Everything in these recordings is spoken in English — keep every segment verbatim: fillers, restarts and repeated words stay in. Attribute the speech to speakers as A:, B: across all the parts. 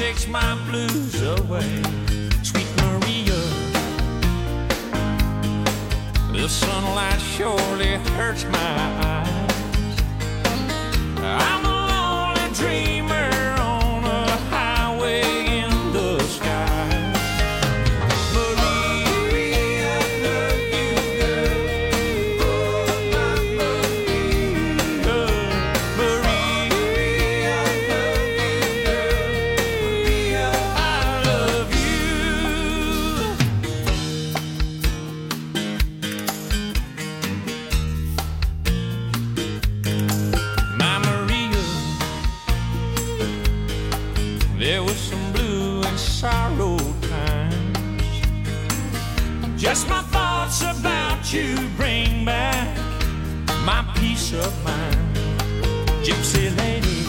A: takes my blues away. Sweet Maria, the sunlight surely hurts my eyes. I'm a lonely dreamer on a highway in the sky. Maria, I love you, girl. Oh, my Maria. Maria, I love you, girl. Maria, I love you. My Maria, there was some blue and sorrow times. Just my thoughts about you bring back my peace of mind. Gypsy lady,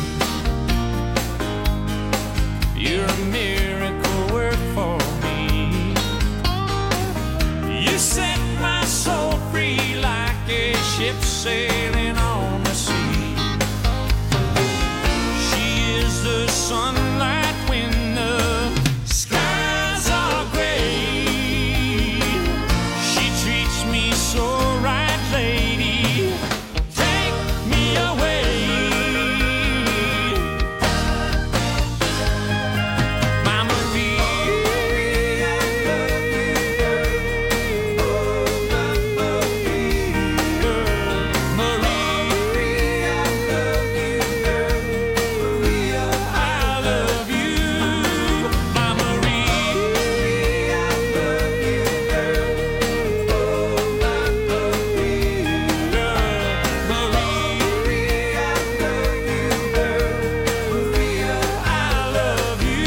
A: you're a miracle work for me. You set my soul free like a ship sailing on the sea. She is the sunlight when the skies are gray. She treats me so right, lady. Take me away. My Maria, I love you, girl. Oh, my Maria. Maria, I love you, girl. Maria, I love you. My Maria, I love you, girl. Oh, my Maria. Maria, I love you, girl. Maria, I love you.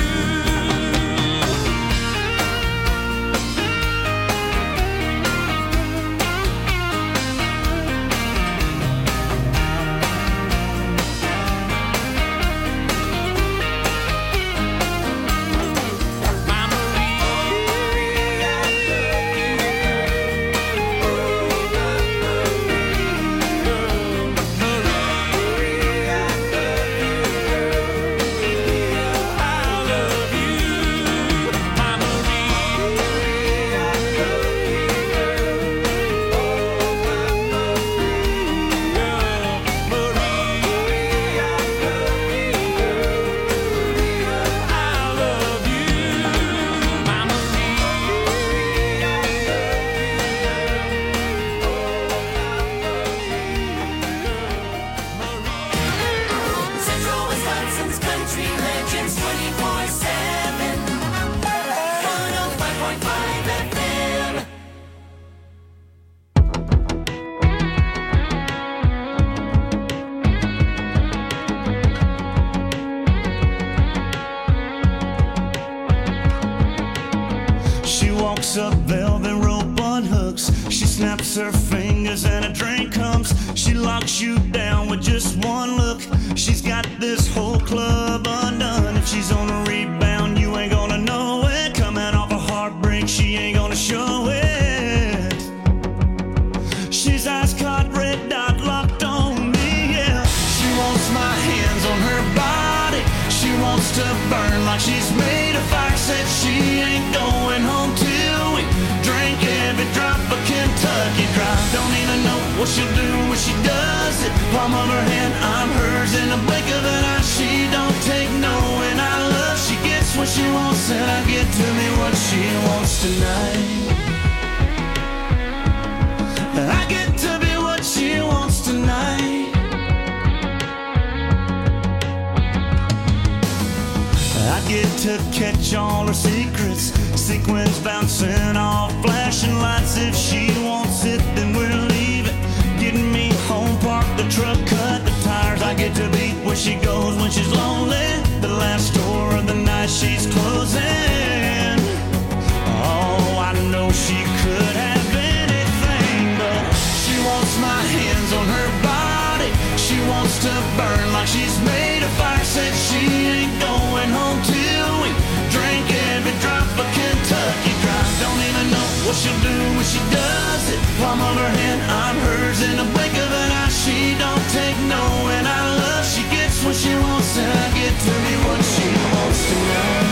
A: My Maria, I love you, girl. Oh, my Maria. Maria, I love you, girl. I love you. My Maria, I love you, girl. Oh, my Maria. Maria, I love you, girl. Maria, I love you. My Maria, I
B: Central Wisconsin's country legends twenty-four seven. one oh five point five F M.
C: She walks up velvet rope on hooks. She snaps her fingers and a drink comes. She locks you down with just one look. She's got this whole club undone. If she's on a rebound, you ain't gonna know it. Coming off a heartbreak, she ain't gonna show it. She's ice caught, red dot locked on me, yeah. She wants my hands on her body. She wants to burn like she's made of fire. Said she ain't going home till we drink every drop of Kentucky Dry. Don't even know what she'll do when she does it. Palm of her hand, I'm hers in the blink of an eye. She don't take no, and I love. She gets what she wants, and I get to me what she wants tonight. I get to be what she wants tonight. I get to catch all her secrets. Sequins bouncing off flashing lights. If she wants it, then we'll leave it. Getting me home, park the truck, cut the tires. I get to be where she goes when she's lonely. The last store of the night she's closing. Oh, I know she could have anything, but she wants my hands on her body. She wants to burn like she's made of fire. Said she ain't going home till we drink every drop of Kentucky Dry. Don't even know what she'll do when she does it. Palm of her hand, I'm hers in the blink of an eye. She don't take no, and I love. She gets what she wants, and I get to be what she wants tonight.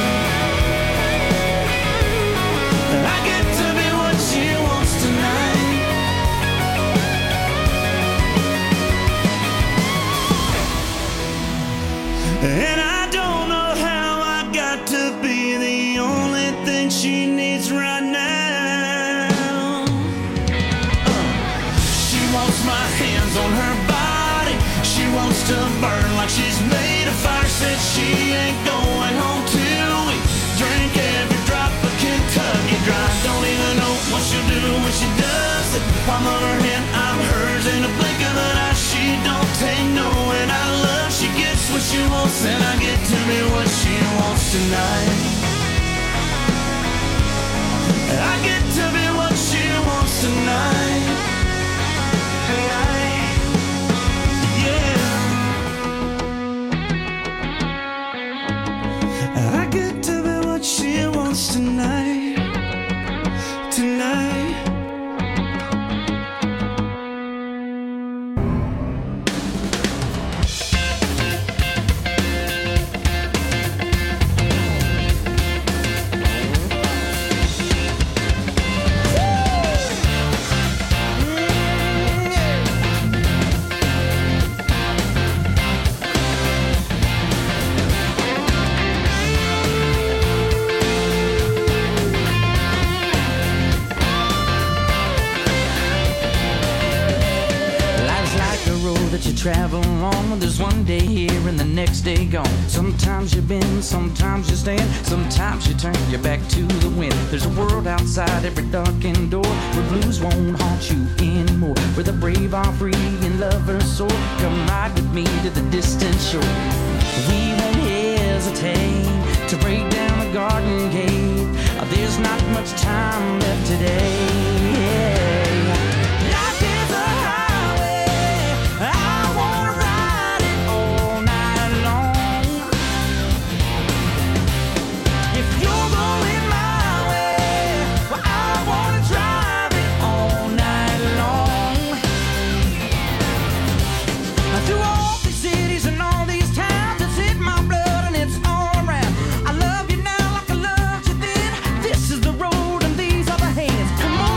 C: my hands on her body. She wants to burn like she's made of fire. Said she ain't going home till we drink every drop of Kentucky Dry. Don't even know what she'll do when she does it. Palm of her hand, I'm hers in a blink of an eye. She don't take no, and I love. She gets what she wants, and I get to be what she wants tonight. I get to be what she wants tonight. Yeah. I get to be what she wants tonight. Tonight.
D: That you travel on, there's one day here and the next day gone. Sometimes you bend, sometimes you stand, sometimes you turn your back to the wind. There's a world outside every darkened door where blues won't haunt you anymore, where the brave are free and lovers soar. Come ride with me to the distant shore. We won't hesitate to break down the garden gate. There's not much time left today. Life is a Come on.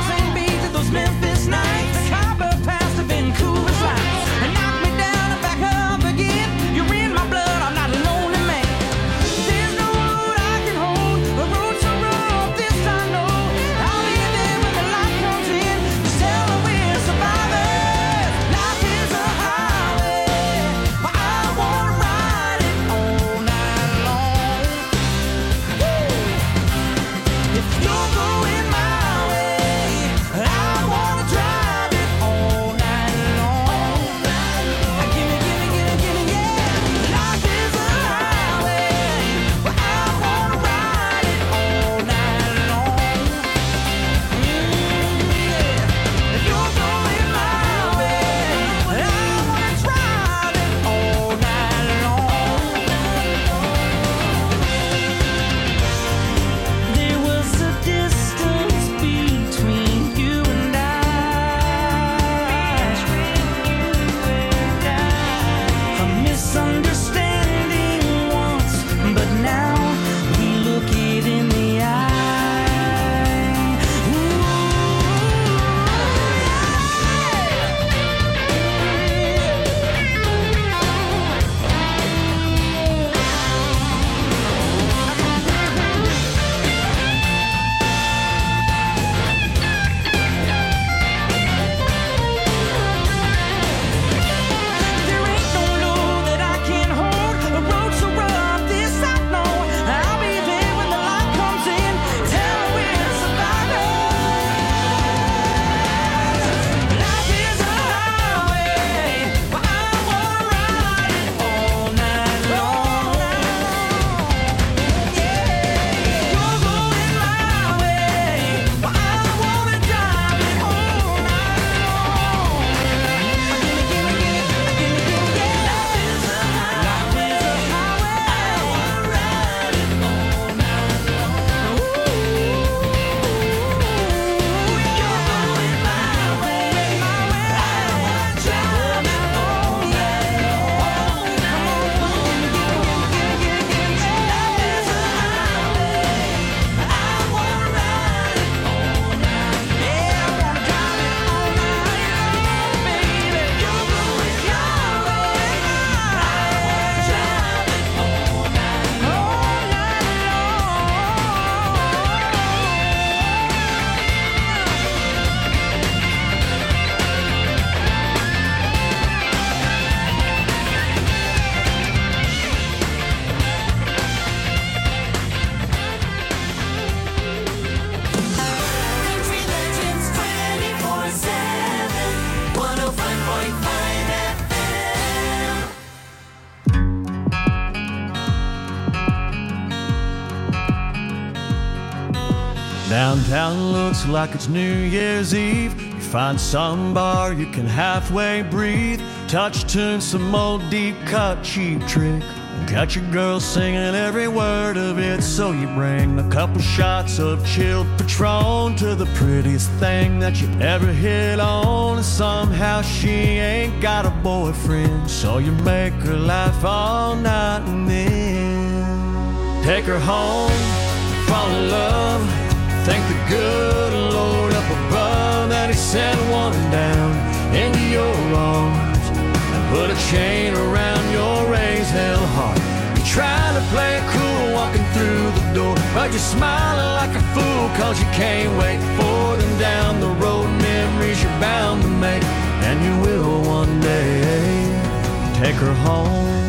C: Downtown looks like it's New Year's Eve. You find some bar you can halfway breathe. Touch tune, some old deep cut cheap trick. Got your girl singing every word of it. So you bring a couple shots of chilled Patron to the prettiest thing that you ever hit on. And somehow she ain't got a boyfriend, so you make her laugh all night and then take her home, fall in love. Thank the good Lord up above that he sent one down into your arms and put a chain around your raised hell heart. You're trying to play it cool walking through the door, but you're smiling like a fool cause you can't wait for them down the road. Memories you're bound to make, and you will one day take her home.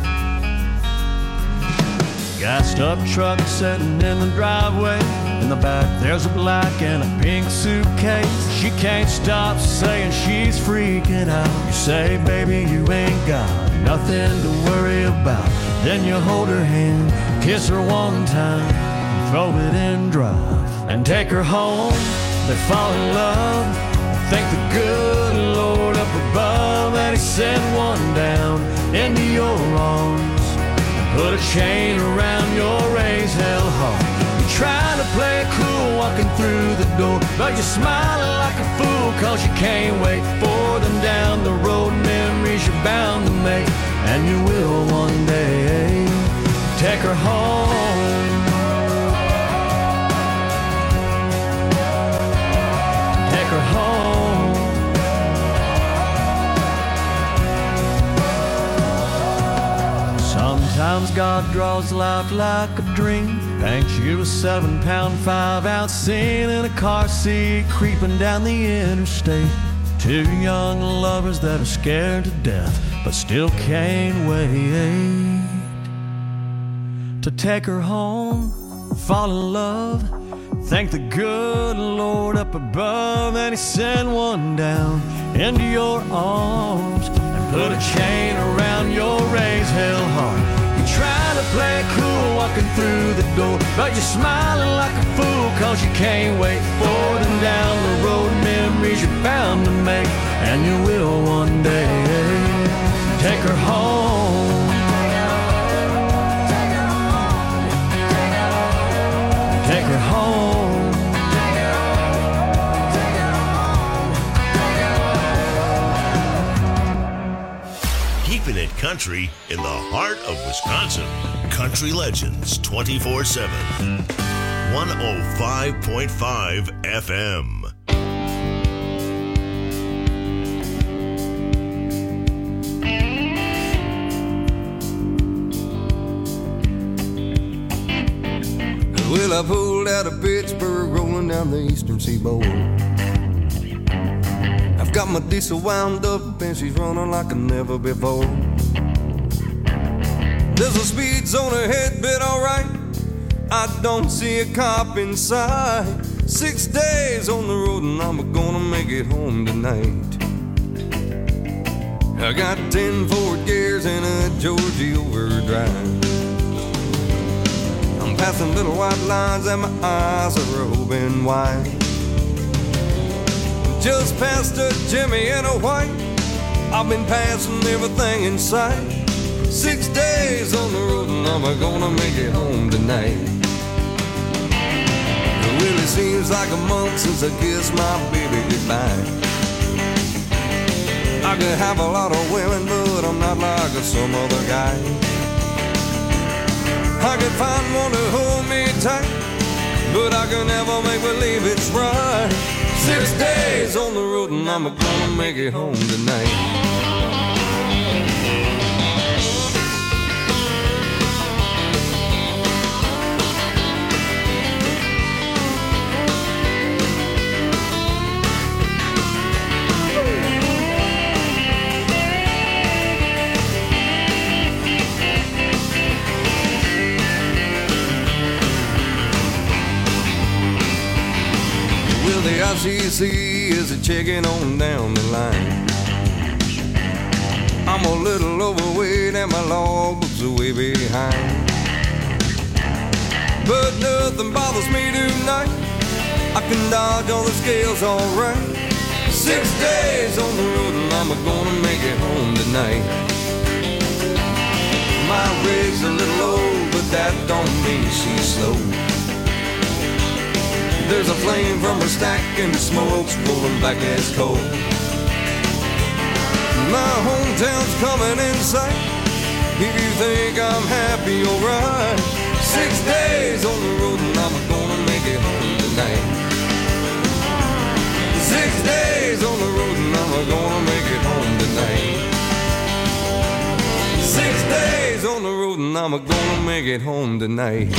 C: Gassed up truck sitting in the driveway. In the back there's a black and a pink suitcase. She can't stop saying she's freaking out. You say, baby, you ain't got nothing to worry about. Then you hold her hand, kiss her one time, and throw it in drive and take her home. They fall in love. Thank the good Lord up above that he sent one down into your arms. Put a chain around your raised hell heart. You're trying to play it cool walking through the door, but you're smiling like a fool cause you can't wait for them down the road. Memories you're bound to make, and you will one day take her home. Take her home. Sometimes God draws life like a dream, paints you a seven pound five ounce scene in a car seat creeping down the interstate. Two young lovers that are scared to death but still can't wait to take her home, fall in love. Thank the good Lord up above that he sent one down into your arms and put a chain around your raised hell heart. Trying to play it cool walking through the door, but you're smiling like a fool cause you can't wait for them down the road. Memories you're bound to make, and you will one day take her home. Take her home.
E: Keeping it country in the heart of Wisconsin. Country Legends twenty-four seven. one oh five point five F M.
F: Well, I pulled out of Pittsburgh, rolling down the eastern seaboard. I've got my diesel wound up and she's running like never before. There's a speed zone ahead, but alright, I don't see a cop inside. Six days on the road and I'm gonna make it home tonight. I got ten Ford gears and a Georgie overdrive. I'm passing little white lines and my eyes are open wide. Just past a Jimmy and a white, I've been passing everything in sight. Six days on the road and I'm gonna make it home tonight. It really seems like a month since I kissed my baby goodbye. I could have a lot of women, but I'm not like some other guy. I could find one to hold me tight, but I can never make believe it's right. Six days on the road and I'm gonna make it home tonight. The I C C is a checking on down the line. I'm a little overweight and my logbook's way behind, but nothing bothers me tonight. I can dodge all the scales alright. Six days on the road and I'm gonna make it home tonight. My rig's a little old, but that don't mean she's slow. There's a flame from her stack and the smoke's rolling back as coal. My hometown's coming in sight. If you think I'm happy, alright. Six days on the road and I'm gonna make it home tonight. Six days on the road and I'm gonna make it home tonight. Six days on the road and I'm gonna make it home tonight.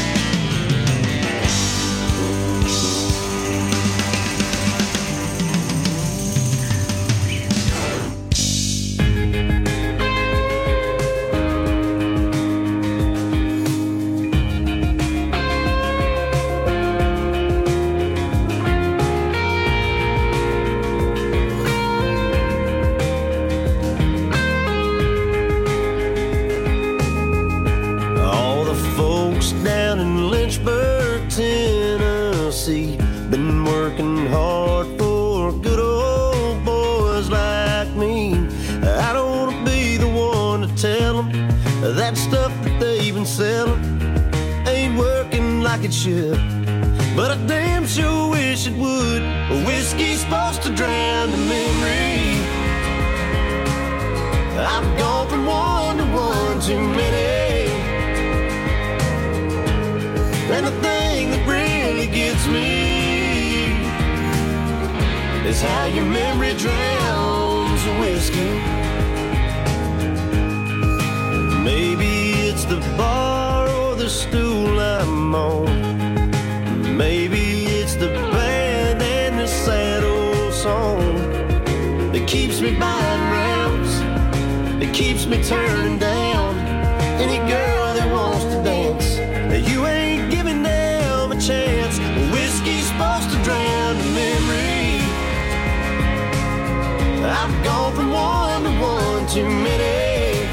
G: That stuff that they've been selling ain't working like it should, but I damn sure wish it would. Whiskey's supposed to drown the memory. I've gone from one to one too many, and the thing that really gets me is how your memory drowns the whiskey. Maybe it's the bar or the stool I'm on. Maybe it's the band and the sad old song that keeps me buying rounds, that keeps me turning down any girl that wants to dance. You ain't giving them a chance. Whiskey's supposed to drown the memory. I've gone from one to one too many,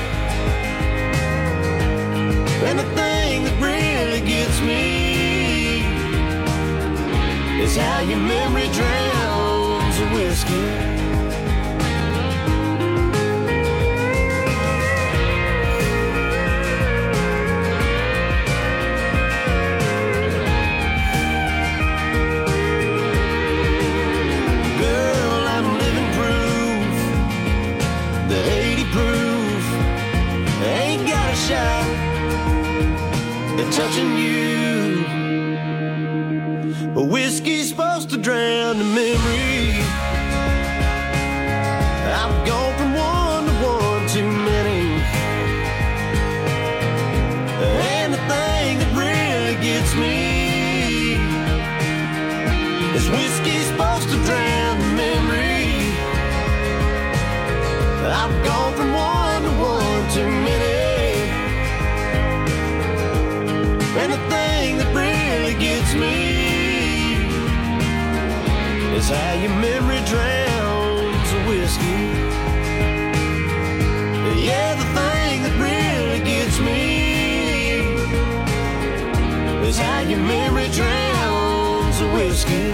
G: and the thing that really gets me is how your memory drowns the whiskey. Girl, I'm living proof that eighty proof ain't got a shot at touching you. Whiskey's supposed to drown the memory. I've gone from one to one too many, and the thing that really gets me is whiskey's supposed to drown the memory. I've gone from one to one too many, and the thing that really gets me is how your memory drowns the whiskey. Yeah, the thing that really gets me is how your memory drowns the whiskey.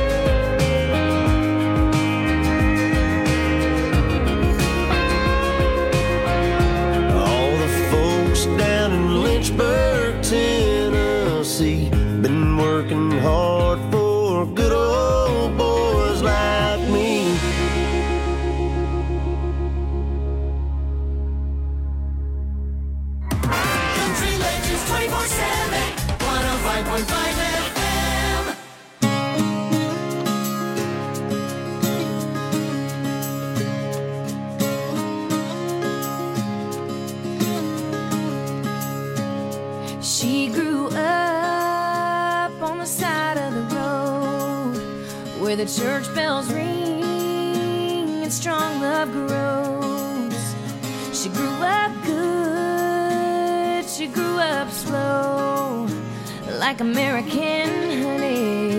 G: All the folks down in Lynchburg, Tennessee, been working hard for good old boys like me.
B: Country Legends twenty-four seven, one oh five point five F M.
H: She grew up on the side of the road where the church bells ring and strong love grows. She grew up good, she grew up slow, like American honey.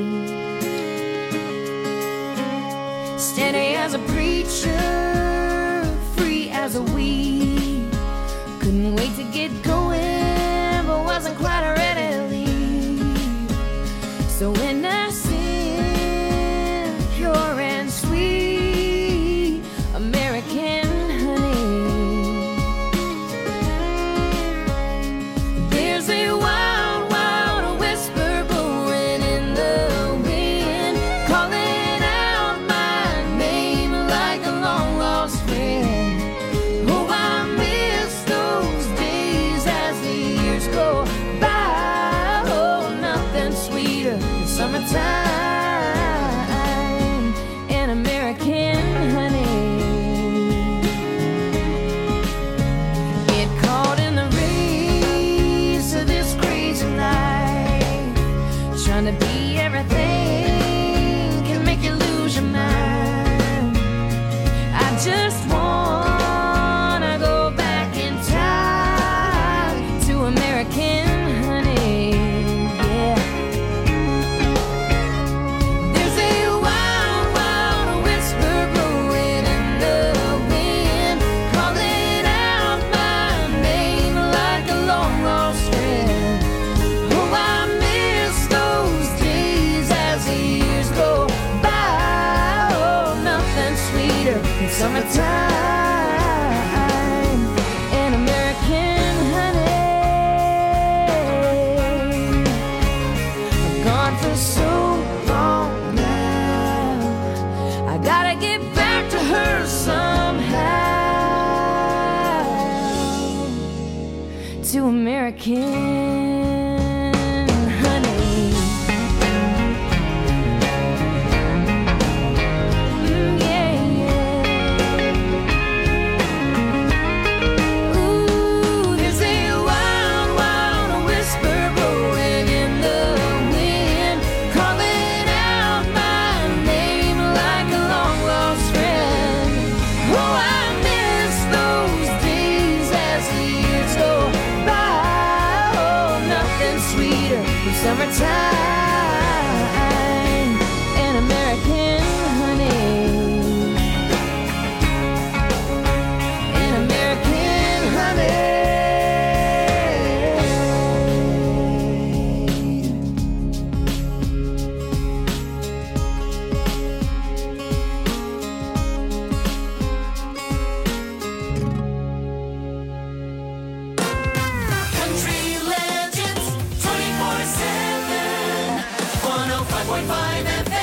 H: Steady as a preacher, free as a weed. Couldn't wait to get going, but wasn't quite ready to leave. So when I summertime and American honey. I've gone for so long now, I gotta get back to her somehow. To American summertime and American honey, and American honey.
B: Country Legends twenty-four seven, one oh five point five F M.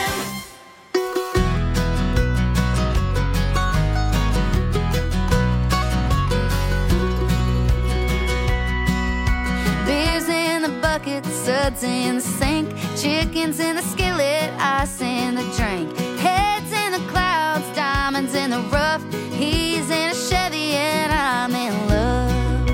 H: Beers in the bucket, suds in the sink, chickens in the skillet, ice in the drink, heads in the clouds, diamonds in the rough. He's in a Chevy and I'm in love.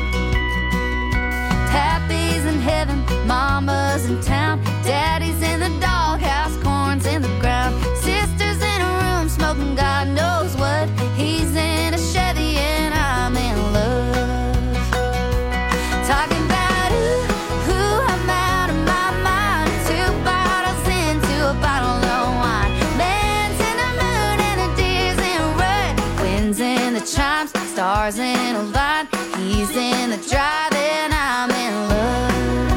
H: Pappy's in heaven, mama's in town, daddy's in the doghouse, corn's in the ground, sister's in a room smoking God knows what. He's in a Chevy and I'm in love. Talking about ooh, ooh, I'm out of my mind. Two bottles into a bottle of wine. Man's in the moon and the deer's in red. Winds in the chimes, stars in a line. He's in the drive and I'm in love.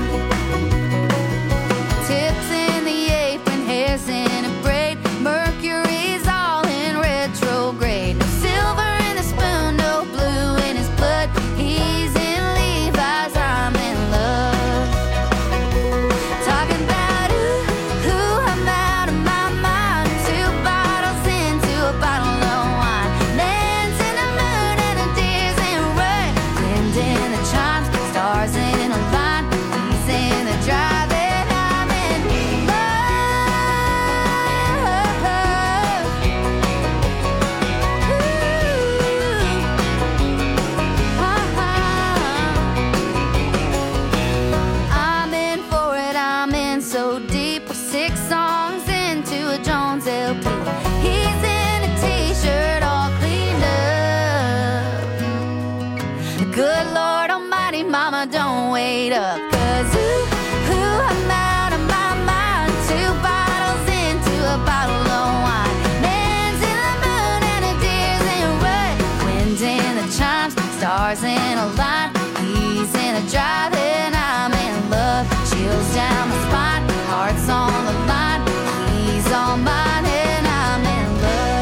H: Tips in the apron, hair's in a braid. Mercury's all in retrograde. No silver in the spoon, no blue in his blood. He's in Levi's, I'm in love. Talking about ooh, ooh, I'm out of my mind. Two bottles into a bottle of wine. Man's in the moon and the deer's in red. Wind in the chimes, stars in a line. He's in the drive and I'm in I'm in for it, I'm in so deep. We're six songs into a Jones L P. He's in a t-shirt all cleaned up. Good Lord Almighty, mama, don't wait up. Cause ooh, ooh, I'm out of my mind. Two bottles into a bottle of wine. Man's in the moon and the deer's in red. Wind in the chimes, stars in a line. He's in a drive and I'm in love. Chills down my spine, heart's on the line. He's all mine and I'm in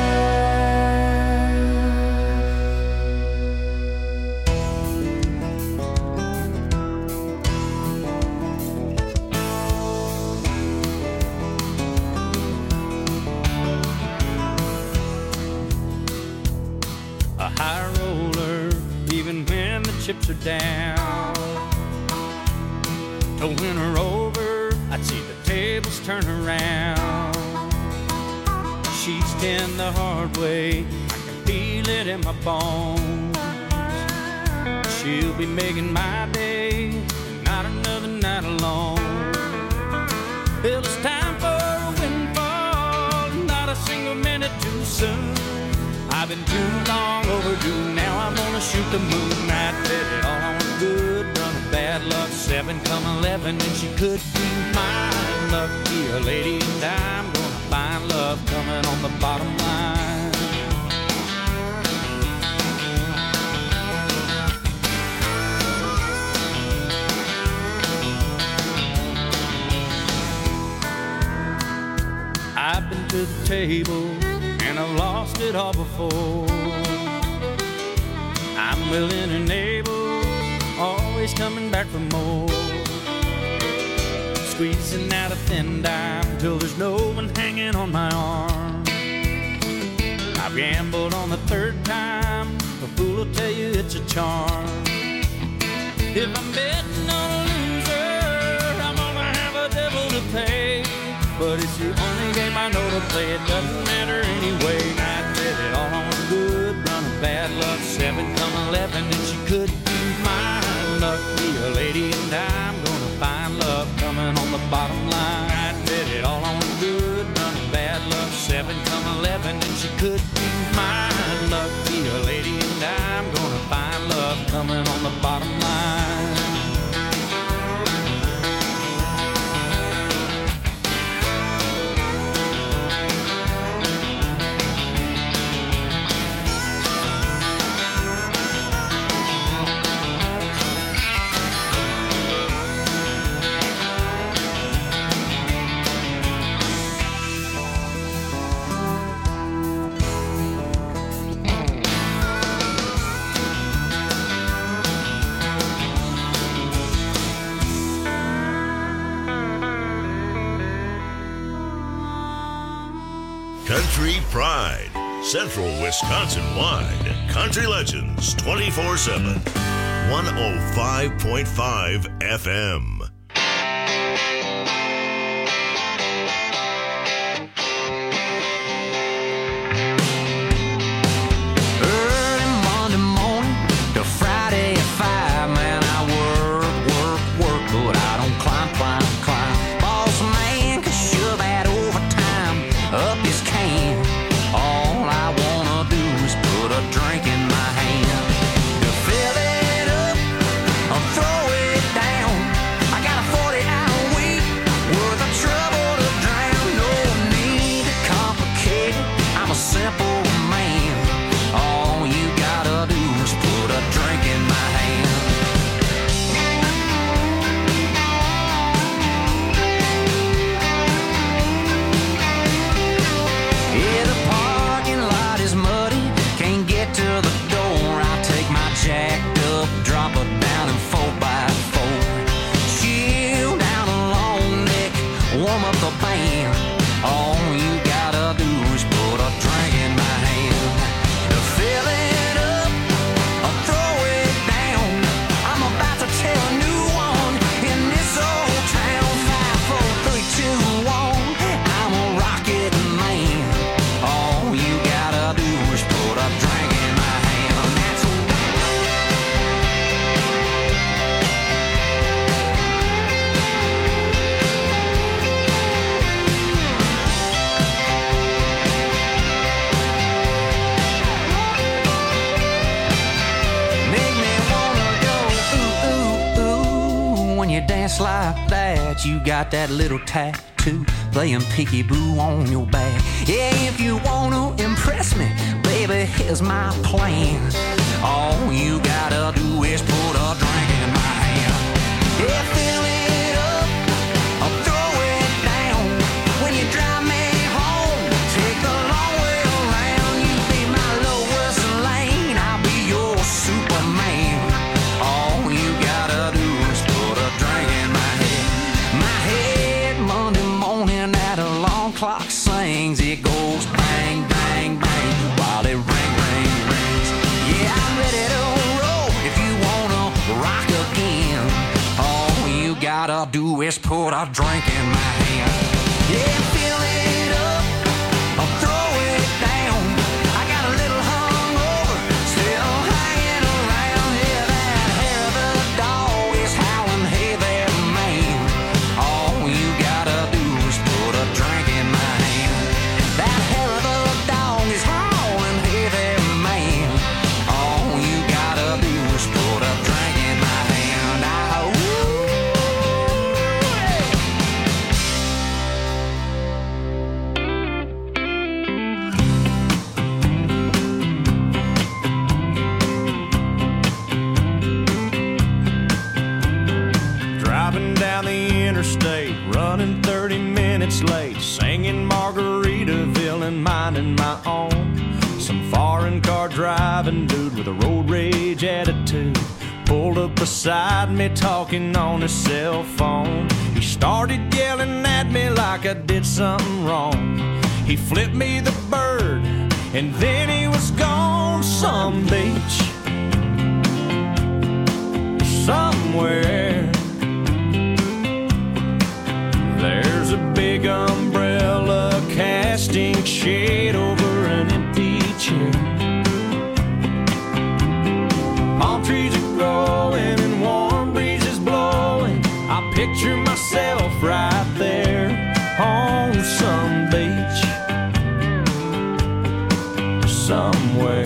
A: A high roller, even when the chips are down. To win her over, I'd see the tables turn around. She's been the hard way, I can feel it in my bones. She'll be making my day, not another night alone. Well, it's time for a windfall, not a single minute too soon. I've been too long overdue, now I'm gonna shoot the moon. I bet it all on good run of bad luck. Seven come eleven and she could be mine. Lucky a lady and I'm gonna find love coming on the bottom line. I've been to the table and I've lost it all before.
D: willing and able, always coming back for more. Squeezing out a thin dime till there's no one hanging on my arm. I've gambled on the third time, a fool will tell you it's a charm. If I'm betting on a loser, I'm gonna have a devil to pay. But it's the only game I know to play, it doesn't matter anyway. I bet it all on a good run of bad luck, seven come eleven, and she could be mine. Luck be a lady and I'm gonna find love coming on the bottom line. I bet it all on a good run of bad luck, seven come eleven, and she could be mine. Luck be a lady and I'm gonna find love coming on the bottom line.
E: Country Pride, Central Wisconsin-wide. Country Legends twenty-four seven. one oh five point five F M.
D: Early Monday morning to Friday at five, man, I work, work, work, but I don't climb, climb, climb. Boss man can shove that overtime up his can. All I wanna do is put a drink in my hand. To fill it up or throw it down, I got a forty hour week worth of trouble to drown. No need to complicate it, I'm a simple man. All you gotta do is put a drink in my hand. Yeah, the parking lot is muddy, can't get to the door. I take my jacked up, drop it down in four by four. Chill down a long neck, warm up the band. All you gotta do is put a drink in my hand. To fill it up or throw it down, I'm about to tell a new one in this old town. Five, four, three, two, one, I'm a rocket man. All you gotta do is put a drink in my hand. That's make me wanna go ooh, ooh, ooh. When you dance like that, you got that little tattoo playing peekaboo on your back. Yeah, if you wanna impress me, baby, here's my plan. All you gotta do is put a drink in my hand. Yeah, fill it up or throw it down. When you drive me home, take the long way around. You be my lowest lane, I'll be your Superman. All you gotta do is put a drink in my head. My head Monday morning at alarm clock sings. It goes bang, bang, bang while it ring, ring, rings. Yeah, I'm ready to roll if you wanna rock again. All you gotta do is put a drink in my hand. Yeah, fill it up or throw it down. I got a little hungover, still hanging around. Yeah, that hair of the dog is howling, hey there, man. All you gotta do is put a drink in my hand. That hair of the dog is howling, hey there, man. All you gotta do is put a drink in my hand. Ah, ooh,
A: Driving down the interstate, running thirty minutes late, singing Margaritaville and minding my own. Some foreign car driving dude with a road rage stage attitude. Pulled up beside me talking on his cell phone. He started yelling at me like I did something wrong. He flipped me the bird and then he was gone. Some beach somewhere, there's a big umbrella casting shade over an empty chair. Palm trees are growing and warm breezes blowing. I picture myself right there on some beach somewhere.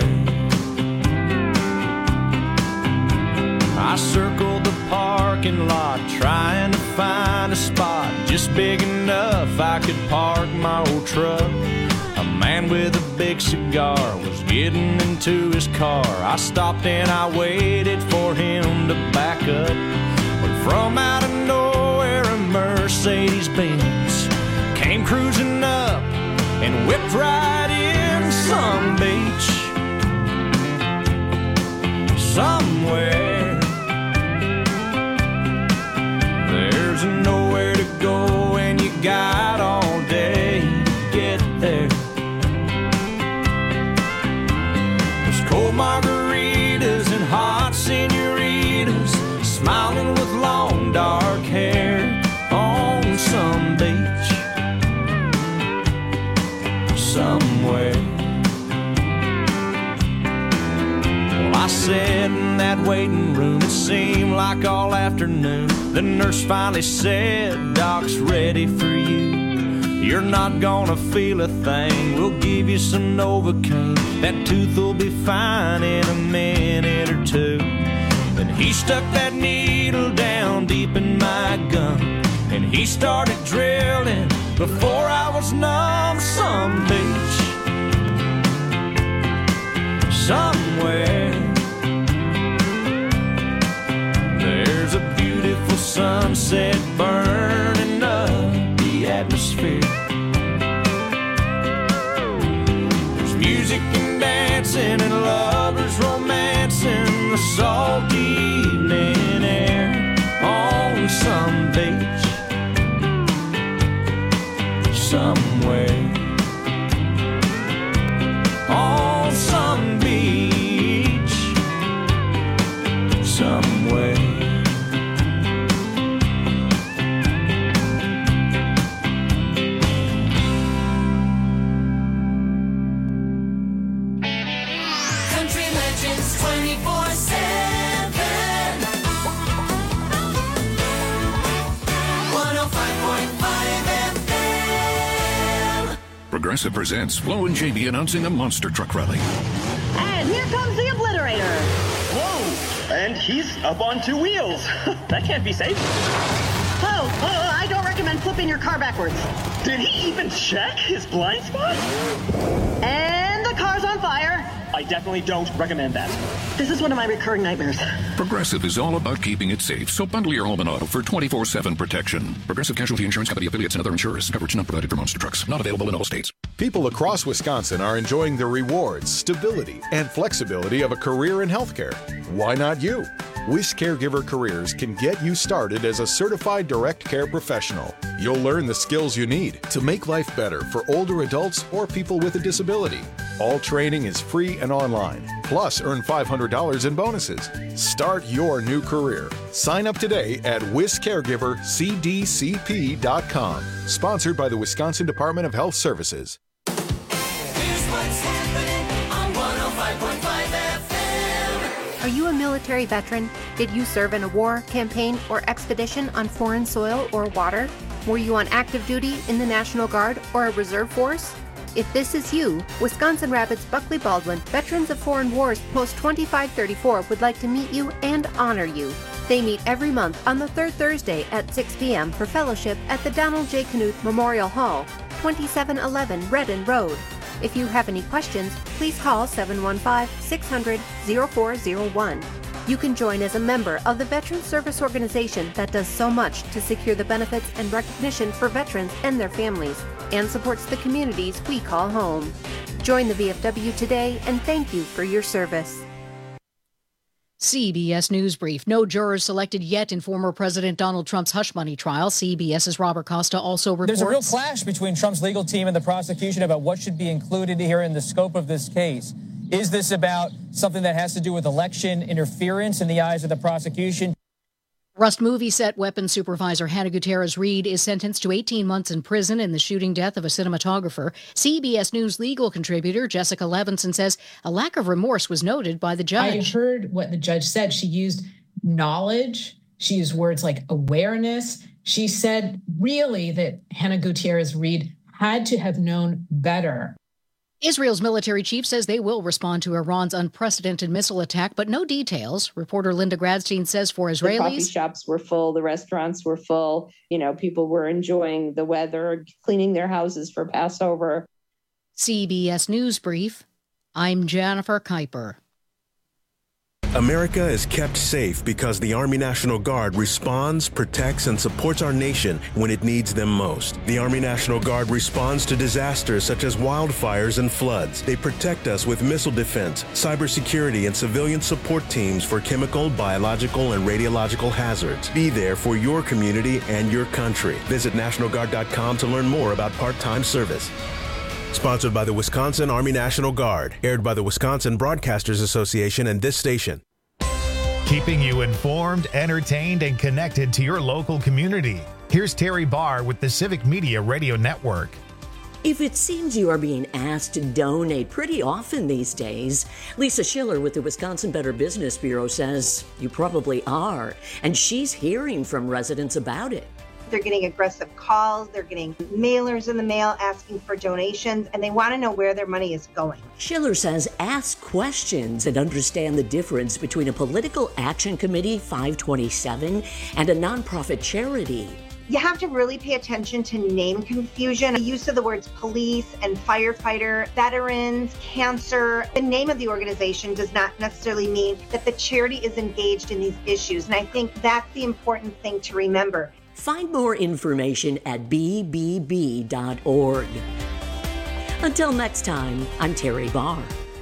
A: I circled the parking lot trying to find a spot just big enough I could park my old truck. A man with a big cigar was getting into his car. I stopped and I waited for him to back up. When from out of nowhere a Mercedes Benz came cruising up and whipped right in. Some beach somewhere, there's nowhere to go and you got all day to get there. There's cold margaritas and hot senoritas smiling with long dark hair on some beach somewhere. Well, I sat in that waiting room, it seemed like all afternoon. The nurse finally said, "Doc's ready for you. You're not gonna feel a thing. We'll give you some Novocaine. That tooth will be fine in a minute or two." Then he stuck that needle down deep in my gum and he started drilling before I was numb. Some beach somewhere, there's a beautiful sunset burning up the atmosphere. There's music and dancing and lovers romancing the salty evening air on some beach somewhere. On some beach somewhere.
B: Country Legends twenty-four seven. one oh five point five F M.
I: Progressive presents Flo and J B announcing a monster truck rally.
J: And here comes the Obliterator.
K: Whoa! And he's up on two wheels. That can't be safe.
J: Oh, oh, I don't recommend flipping your car backwards.
K: Did he even check his blind spot?
J: And the car's on fire.
K: I definitely don't recommend that.
J: This is one of my recurring nightmares.
I: Progressive is all about keeping it safe, so bundle your home and auto for twenty-four seven protection. Progressive Casualty Insurance Company affiliates and other insurers. Coverage not provided for monster trucks. Not available in all states.
L: People across Wisconsin are enjoying the rewards, stability, and flexibility of a career in healthcare. Why not you? Wish Caregiver Careers can get you started as a certified direct care professional. You'll learn the skills you need to make life better for older adults or people with a disability. All training is free and online. Plus, earn five hundred dollars in bonuses. Start your new career. Sign up today at wis caregiver c d c p dot com. Sponsored by the Wisconsin Department of Health Services.
B: Here's what's happening on one oh five point five F M.
M: Are you a military veteran? Did you serve in a war, campaign, or expedition on foreign soil or water? Were you on active duty in the National Guard or a reserve force? If this is you, Wisconsin Rapids Buckley Baldwin Veterans of Foreign Wars Post twenty-five thirty-four would like to meet you and honor you. They meet every month on the third Thursday at six p.m. for fellowship at the Donald J. Knuth Memorial Hall, twenty-seven eleven Redden Road. If you have any questions, please call seven one five, six hundred, oh four oh one. You can join as a member of the Veteran Service Organization that does so much to secure the benefits and recognition for veterans and their families, and supports the communities we call home. Join the V F W today, and thank you for your service.
N: C B S News Brief. No jurors selected yet in former President Donald Trump's hush money trial. CBS's Robert Costa also reports.
O: There's a real clash between Trump's legal team and the prosecution about what should be included here in the scope of this case. Is this about something that has to do with election interference in the eyes of the prosecution?
N: Rust movie set weapons supervisor Hannah Gutierrez-Reed is sentenced to eighteen months in prison in the shooting death of a cinematographer. C B S News legal contributor Jessica Levinson says a lack of remorse was noted by the judge.
P: I heard what the judge said. She used knowledge. She used words like awareness. She said really that Hannah Gutierrez-Reed had to have known better.
N: Israel's military chief says they will respond to Iran's unprecedented missile attack, but no details. Reporter Linda Gradstein says for Israelis,
Q: the coffee shops were full, the restaurants were full. You know, people were enjoying the weather, cleaning their houses for Passover.
N: C B S News Brief. I'm Jennifer Kuiper.
R: America is kept safe because the Army National Guard responds, protects, and supports our nation when it needs them most. The Army National Guard responds to disasters such as wildfires and floods. They protect us with missile defense, cybersecurity, and civilian support teams for chemical, biological, and radiological hazards. Be there for your community and your country. Visit National Guard dot com to learn more about part-time service. Sponsored by the Wisconsin Army National Guard. Aired by the Wisconsin Broadcasters Association and this station.
S: Keeping you informed, entertained, and connected to your local community. Here's Terry Barr with the Civic Media Radio Network.
T: If it seems you are being asked to donate pretty often these days, Lisa Schiller with the Wisconsin Better Business Bureau says you probably are, and she's hearing from residents about it.
U: They're getting aggressive calls, they're getting mailers in the mail asking for donations, and they want to know where their money is going.
T: Schiller says ask questions and understand the difference between a political action committee, five twenty-seven, and a nonprofit charity.
U: You have to really pay attention to name confusion. The use of the words police and firefighter, veterans, cancer. The name of the organization does not necessarily mean that the charity is engaged in these issues, and I think that's the important thing to remember.
T: Find more information at b b b dot org. Until next time, I'm Terry Barr.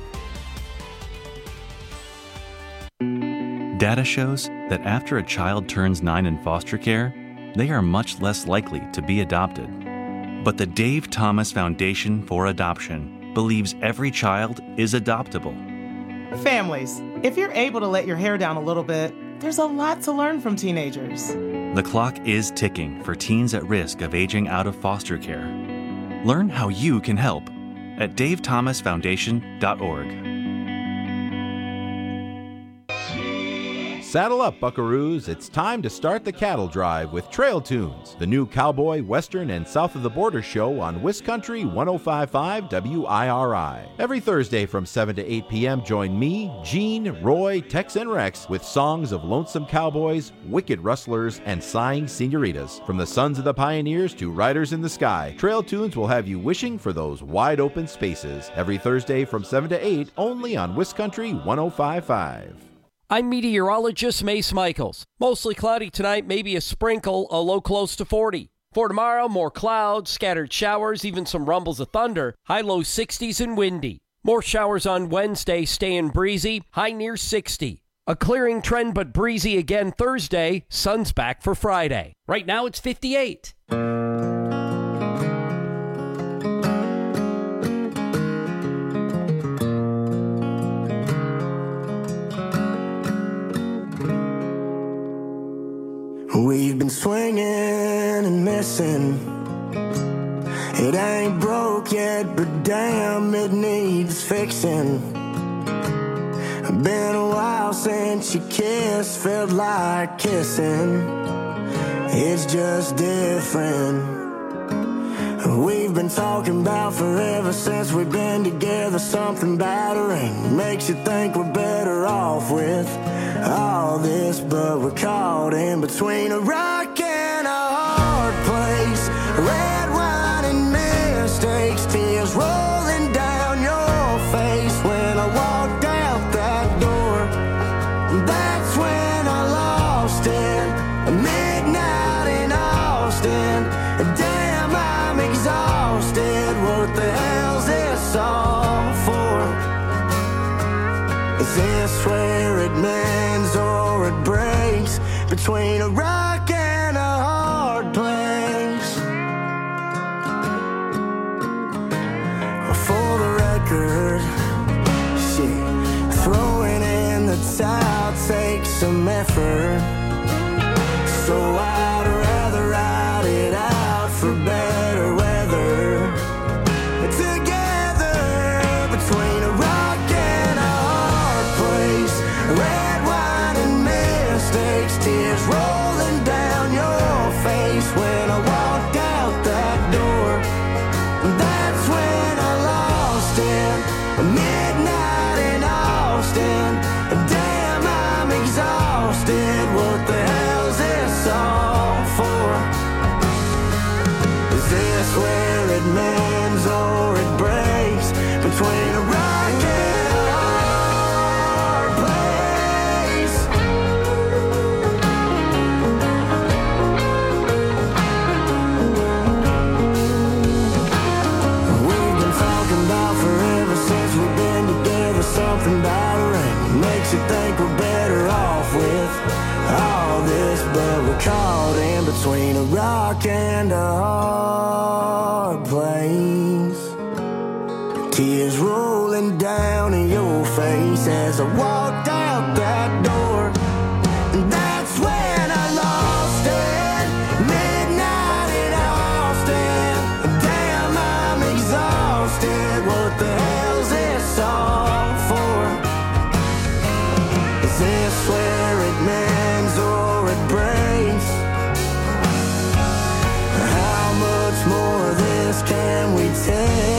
V: Data shows that after a child turns nine in foster care, they are much less likely to be adopted. But the Dave Thomas Foundation for Adoption believes every child is adoptable.
W: Families, if you're able to let your hair down a little bit, there's a lot to learn from teenagers.
V: The clock is ticking for teens at risk of aging out of foster care. Learn how you can help at dave thomas foundation dot org.
X: Saddle up, buckaroos. It's time to start the cattle drive with Trail Tunes, the new cowboy, western, and south of the border show on Wiscountry one oh five point five W I R I. Every Thursday from seven to eight p.m., join me, Gene, Roy, Tex, and Rex with songs of lonesome cowboys, wicked rustlers, and sighing senoritas. From the sons of the pioneers to riders in the sky, Trail Tunes will have you wishing for those wide open spaces. Every Thursday from seven to eight, only on Wiscountry one oh five point five.
Y: I'm meteorologist Mace Michaels. Mostly cloudy tonight, maybe a sprinkle, a low close to forty. For tomorrow, more clouds, scattered showers, even some rumbles of thunder, high low sixties and windy. More showers on Wednesday, staying breezy, high near sixty. A clearing trend but breezy again Thursday, sun's back for Friday. Right now it's fifty-eight.
Z: We've been swinging and missing. It ain't broke yet, but damn, it needs fixing. Been a while since you kissed, felt like kissing. It's just different. We've been talking about forever since we've been together. Something battering makes you think we're better off with all this, but we're caught in between a rock and a hard place. Red wine and mistakes, tears rolling down your face. When I walked out that door, that's when I lost it. Midnight in Austin, damn, I'm exhausted. What the hell's this all for? Is this where it mends or it breaks? Between a rock and a hard place. For the record, shit, throwing in the towel takes some effort. So I'd rather ride it out for better weather. Together between a rock and a hard place. Red wine and mistakes, tears rolling down your face. When I walked out that door, that's when I lost it. Midnight in Austin, damn, I'm exhausted. What the hell's this all for? Is this where it mends or it breaks? Between a rock and a hard place. We've been talking about forever since we've been together. Something about a ring makes you think we're better off with all this, but we're caught in between a rock and a hard place. Tears rolling down in your face as I walked out that door. And that's when I lost it. Midnight in Austin. Damn, I'm exhausted. What the hell's this all for? Is this where it mends or it breaks? How much more of this can we take?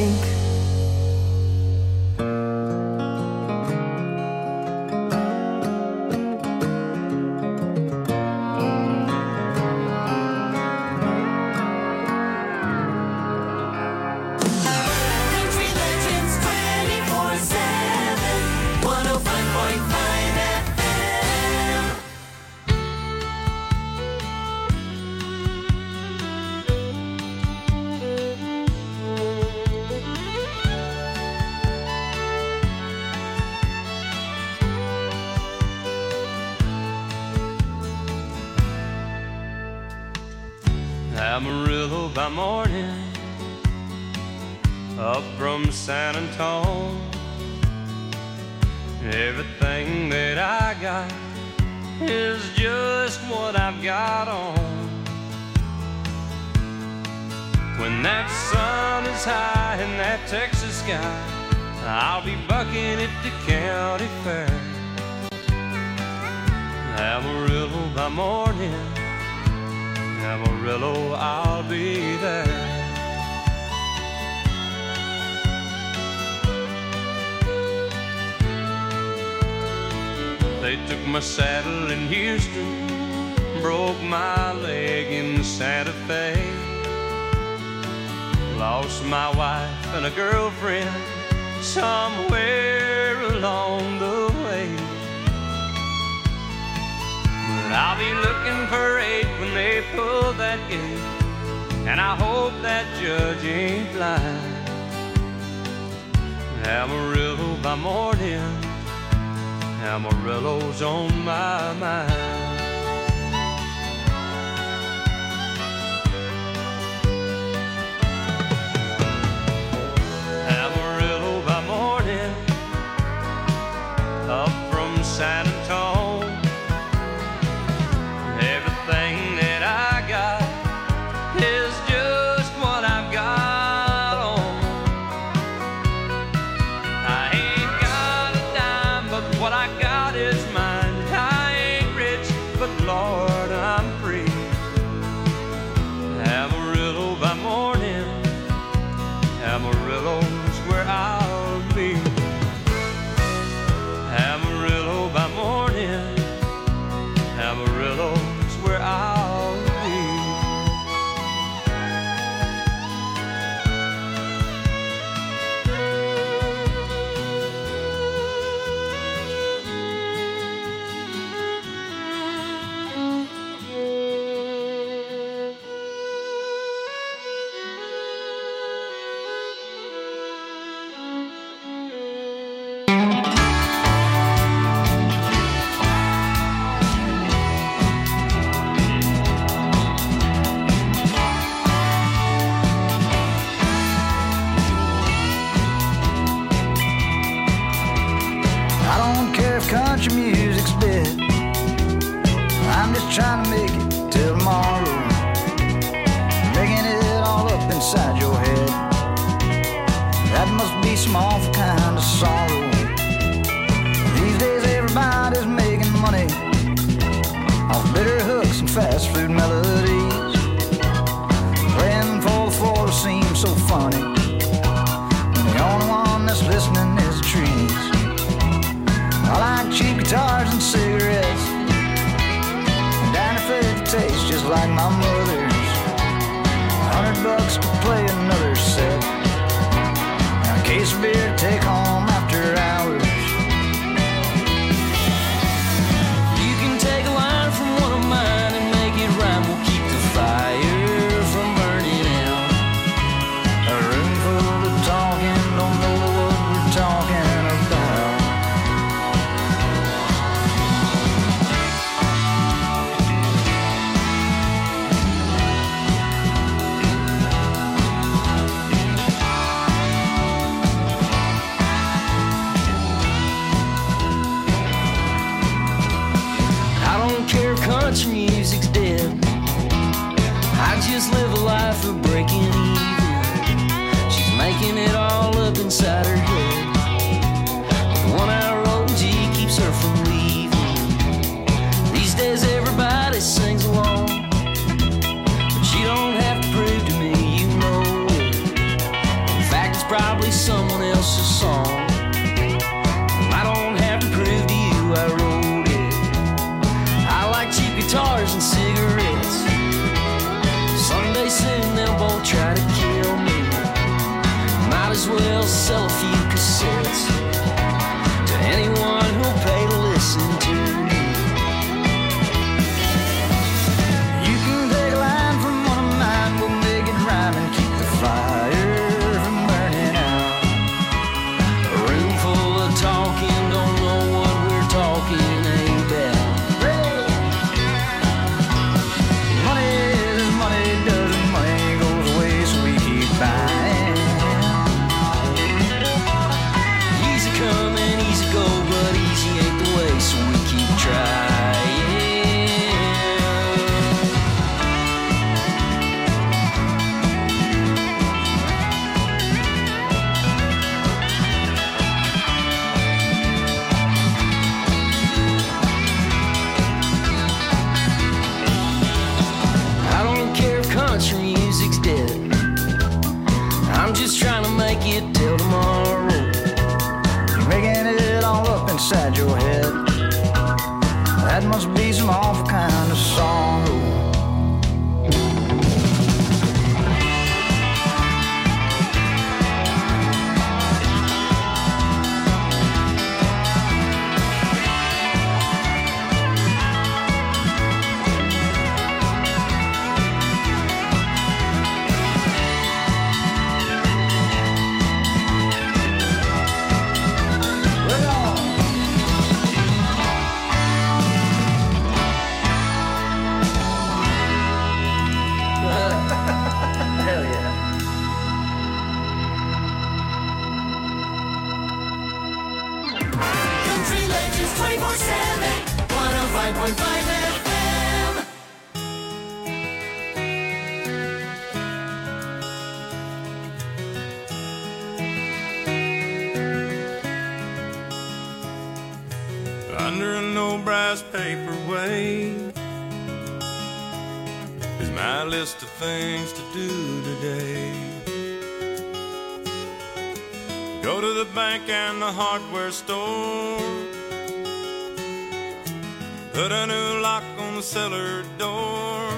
B: Country Legends twenty-four seven, one oh five point five F M.
A: Amarillo by morning, up from San Antone. Everything that I got is just what I've got on. When that sun is high in that Texas sky, I'll be bucking at the county fair. Amarillo by morning, Amarillo, I'll be there. They took my saddle in Houston, broke my leg in Santa Fe. Lost my wife and a girlfriend somewhere along the way. But I'll be looking for eight when they pull that gate, and I hope that judge ain't blind. Amarillo by morning, Amarillo's on my mind. Amarillo by morning, up from San Antone. Everything that I got is just what I've got on. I ain't got a dime, but what I got is mine. I ain't rich, but Lord, I'm free. Amarillo by morning, Amarillo's where I'll be. Amarillo by morning, Amarillo's where I'll be.
C: country music's dead. I'm just trying to make it till tomorrow, making it all up inside your head. That must be some awful kind of sorrow. These days everybody's making money off bitter hooks and fast food melodies. Playing for the floor seems so funny, and the only one that's listening is the trees. I like cheap guitars and cigarettes, and diner food tastes just like my mother's. Hundred bucks to play another set, and a case of beer to take home after hours.
D: You can take a line from one of mine and make it rhyme. We'll keep the fire from burning out.
C: A room full of talking, don't know what we're talking about.
D: Care if country music's dead. I just live a life of breaking even. She's making it all up inside her head. The one-hour O G keeps her from leaving. These days everybody sings along, but she don't have to prove to me you know it. In fact, it's probably someone else's song. I don't have to prove to you I wrote guitars and cigarettes. Someday soon they'll both try to kill me. Might as well sell a few cassettes to anyone who'll pay to listen to me.
C: You can take a line from one of mine, we'll make it rhyme and keep the fire from burning out.
D: A room full of talking, don't know what we're talking about.
C: Easy come and easy go, but easy ain't the way, so we keep trying.
D: I don't care if country music's dead. I'm just trying to make it till tomorrow.
C: You're making it all up inside your head. That must be some awful kind of sorrow.
B: Country Legends twenty-four seven, one oh five point five F M.
A: Under an old brass paperweight is my list of things to do today. Go to the bank and the hardware store, put a new lock on the cellar door.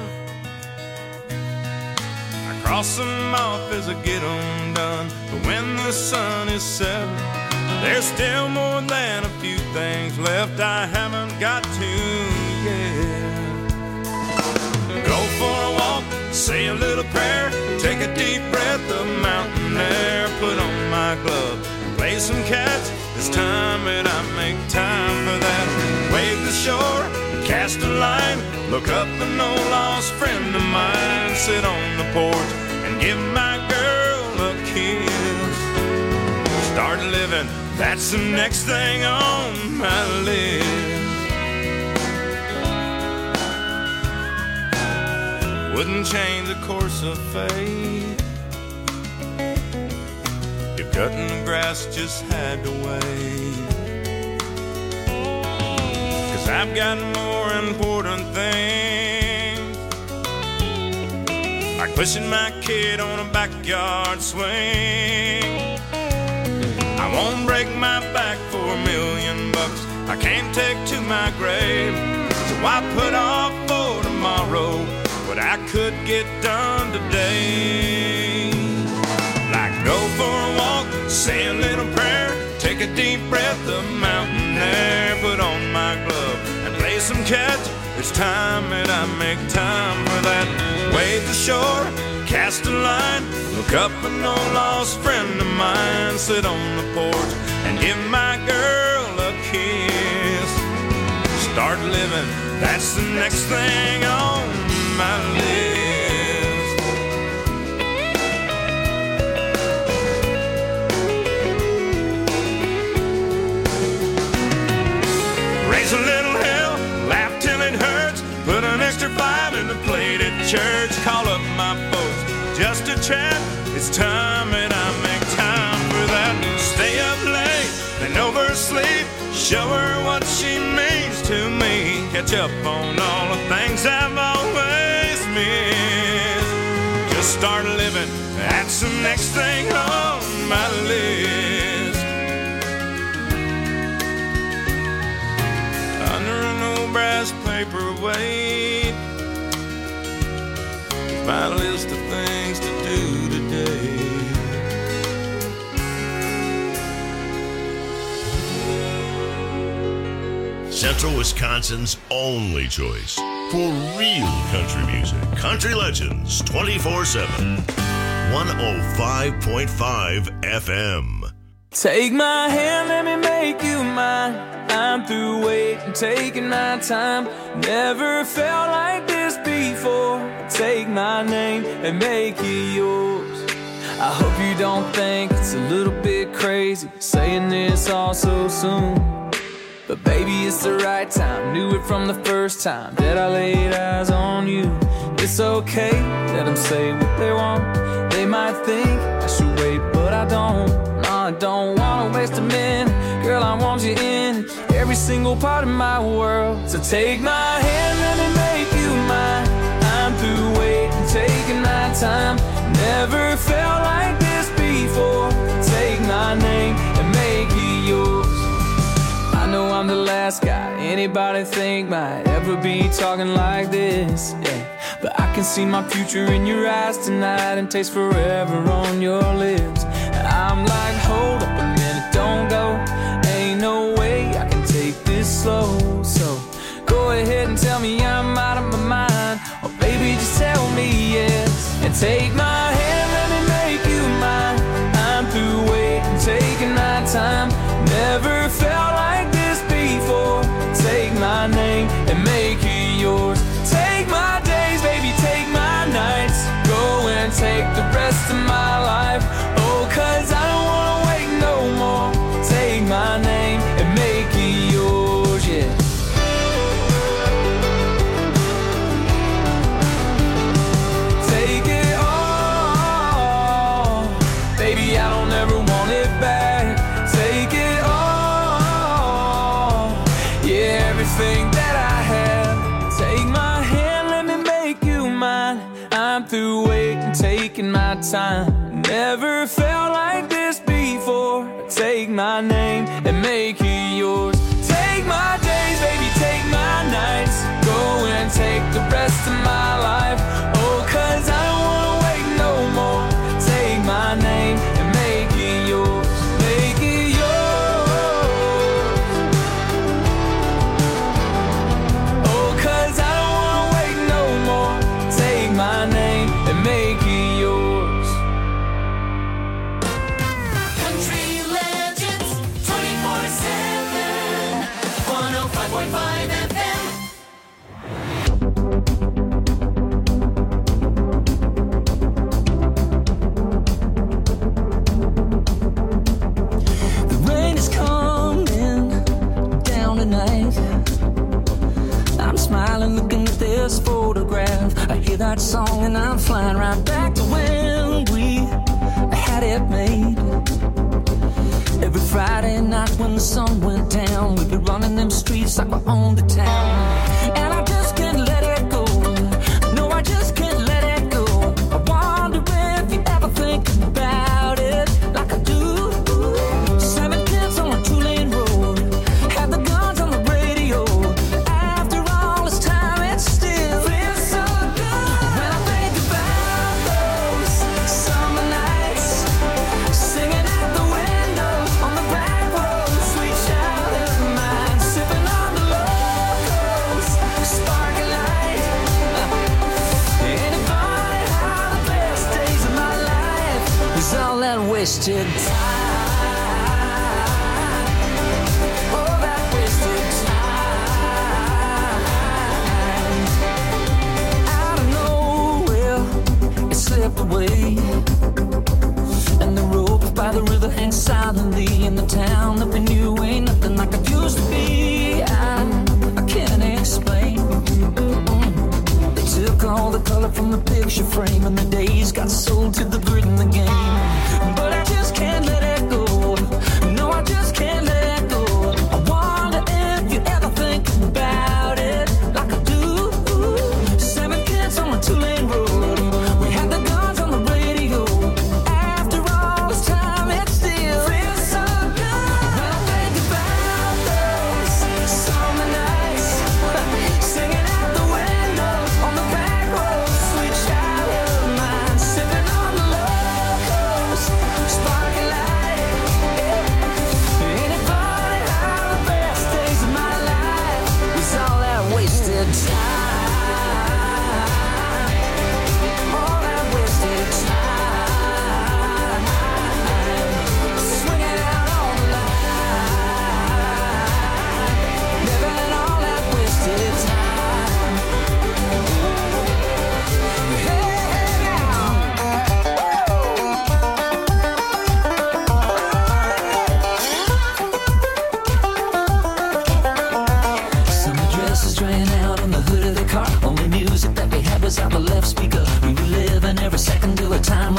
A: I cross them off as I get them done, but when the sun is setting, there's still more than a few things left I haven't got to yet. Go for a walk, say a little prayer, take a deep breath of mountain air, put on my glove, play some catch. It's time that I make time for that. Wave the shore, cast a line, look up an old lost friend of mine, sit on the porch and give my girl a kiss. Start living, that's the next thing on my list. wouldn't change the course of fate. If cutting the grass just had to wait. 'Cause I've got more important things, like pushing my kid on a backyard swing. I won't break my back for a million bucks I can't take to my grave. So I put off for tomorrow what I could get done today. Like go for a walk, say a little prayer, take a deep breath of mountain air, put on my glove and play some catch. It's time that I make time for that. Wade the shore, cast a line, look up an old lost friend of mine, sit on the porch and give my girl a kiss. Start living, that's the next thing on my list. Raise a little hell, laugh till it hurts, put an extra five in the plate at church, call up my folks just to chat. It's time that I make time for that. Stay up late, then oversleep, show her what she means to me, catch up on all the things I've always missed. Just start living, that's the next thing on my list. Under an old brass paperweight, my list of things to do today.
E: Central Wisconsin's only choice for real country music. Country Legends twenty-four seven. one oh five point five F M.
D: Take my hand, let me make you mine. I'm through waiting, taking my time. Never felt like this before. Take my name and make it yours. I hope you don't think it's a little bit crazy saying this all so soon. But baby, it's the right time. Knew it from the first time that I laid eyes on you. It's okay, let them say what they want. They might think I should wait, but I don't. No, I don't wanna waste a minute. Girl, I want you in every single part of my world. So take my hand, let me make you mine. I'm through waiting, taking my time. Never felt like this before. Take my name and make it yours. I know I'm the last guy anybody think might ever be talking like this, yeah. But I can see my future in your eyes tonight and taste forever on your lips. I'm like, hold up a minute, don't go. Ain't no way I can take this slow. So go ahead and tell me I'm out of my mind, or baby, just tell me yes. And take my hand, let me make you mine. I'm through waiting, taking my time. Never felt like this before. Take my name and make it yours. Take my days, baby, take my nights. Go and take the rest of my life. Oh, 'cause I don't wanna wait no more. Take my name and make it yours, yeah. Take it all, baby, I don't ever want it back. Take it all, yeah, everything that I have. Take my hand, let me make you mine. I'm through waiting, taking my time. Never felt like this before. Take my name and make it yours. Take my days, baby, take my nights. Go and take the rest of my life. Oh, 'cause I don't wanna wait no more. Take my name and make it yours. Make it yours. Oh, 'cause I don't wanna wait no more. Take my name and make it yours.
B: Country Legends twenty-four seven. one oh five point five F M.
D: The rain is coming down tonight. I'm smiling, looking at this photograph. I hear that song and I'm flying right back to when we had it made. Every Friday night when the sun went down, we'd be running them streets like we owned the town. And I just can't let it go. No, I just can't let it go. I wonder if you ever think about it like I do. Seven kids on a two-lane road, had the guns on the radio. After all this time, it still feels so good. When I think about those summer nights, singing at the window on the back road, sweet childhood mine, sipping on the locals, sparkling light. Ain't it funny how the best days of my life was all that wasted time?